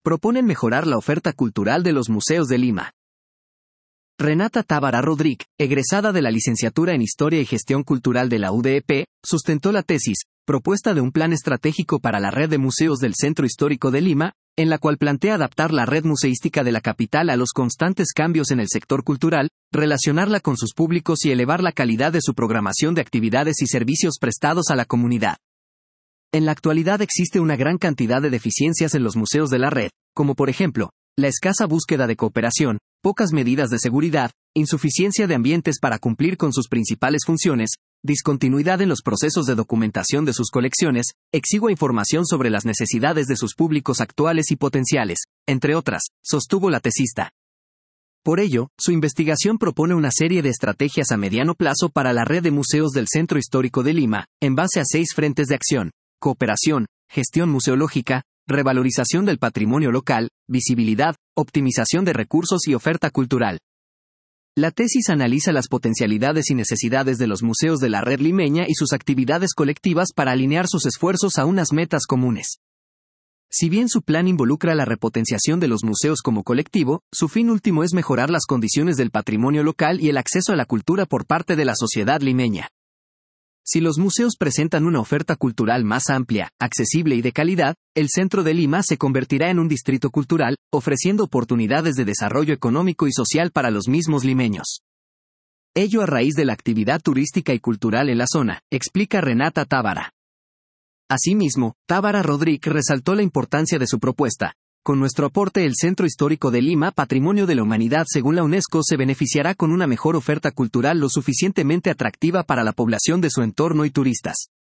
proponen mejorar la oferta cultural de los museos de Lima. Renata Tábara Rodríguez, egresada de la licenciatura en Historia y Gestión Cultural de la UDEP, sustentó la tesis, propuesta de un plan estratégico para la red de museos del Centro Histórico de Lima, en la cual plantea adaptar la red museística de la capital a los constantes cambios en el sector cultural, relacionarla con sus públicos y elevar la calidad de su programación de actividades y servicios prestados a la comunidad. En la actualidad existe una gran cantidad de deficiencias en los museos de la red, como por ejemplo, la escasa búsqueda de cooperación, pocas medidas de seguridad, insuficiencia de ambientes para cumplir con sus principales funciones, discontinuidad en los procesos de documentación de sus colecciones, exigua información sobre las necesidades de sus públicos actuales y potenciales, entre otras, sostuvo la tesista. Por ello, su investigación propone una serie de estrategias a mediano plazo para la red de museos del Centro Histórico de Lima, en base a 6 frentes de acción: cooperación, gestión museológica, revalorización del patrimonio local, visibilidad, optimización de recursos y oferta cultural. La tesis analiza las potencialidades y necesidades de los museos de la red limeña y sus actividades colectivas para alinear sus esfuerzos a unas metas comunes. Si bien su plan involucra la repotenciación de los museos como colectivo, su fin último es mejorar las condiciones del patrimonio local y el acceso a la cultura por parte de la sociedad limeña. Si los museos presentan una oferta cultural más amplia, accesible y de calidad, el centro de Lima se convertirá en un distrito cultural, ofreciendo oportunidades de desarrollo económico y social para los mismos limeños. Ello a raíz de la actividad turística y cultural en la zona, explica Renata Tábara. Asimismo, Tábara Rodríguez resaltó la importancia de su propuesta. Con nuestro aporte, el Centro Histórico de Lima, Patrimonio de la Humanidad según la UNESCO, se beneficiará con una mejor oferta cultural lo suficientemente atractiva para la población de su entorno y turistas.